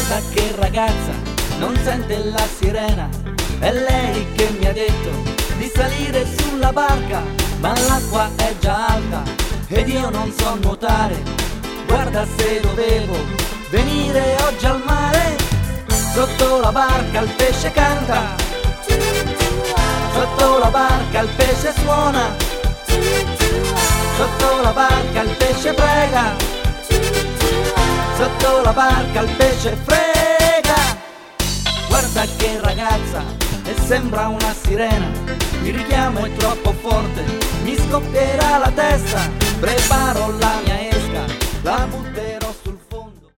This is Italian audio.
Guarda che ragazza, non sente la sirena. È lei che mi ha detto di salire sulla barca, ma l'acqua è già alta ed io non so nuotare. Guarda, se dovevo venire oggi al mare, sotto la barca il pesce canta, sotto la barca il pesce suona, sotto la barca il pesce prega, sotto la barca il pesce frega. Guarda che ragazza, e sembra una sirena, il richiamo è troppo forte, mi scoppierà la testa, preparo la mia esca, la butterò